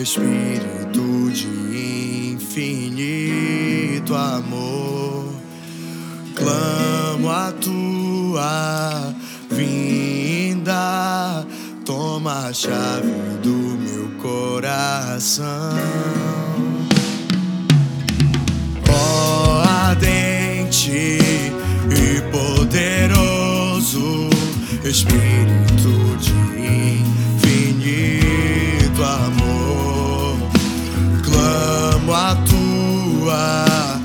Espírito de infinito amor, clamo a tua vinda, toma a chave do meu coração. Ó ardente e poderoso Espírito de infinito amor, clamo a tua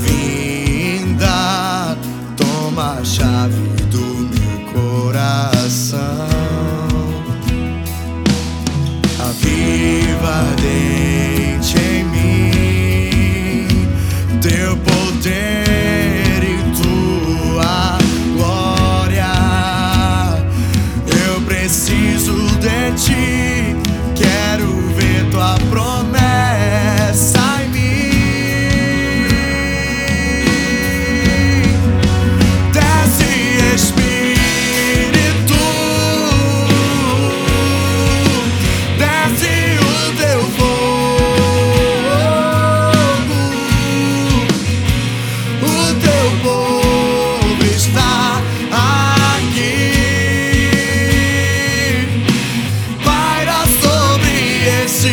vinda, toma a chave do meu coração. Aviva ardente em mim teu poder e tua glória. Eu preciso de ti, quero ver tua promessa em mim. Desce, Espírito, desce o teu fogo, o teu povo está aqui. Paira sobre esse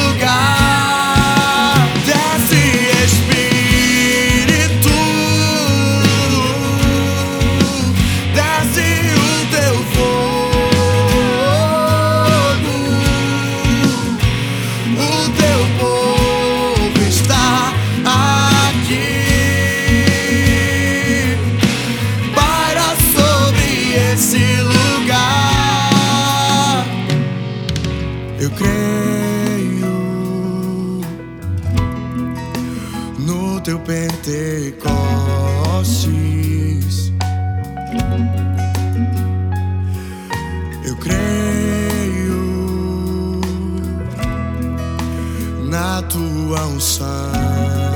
lugar. Desce, Espírito, desce o teu fogo, o teu povo está aqui. Paira sobre esse lugar. Eu creio no teu Pentecostes. Eu creio na tua unção.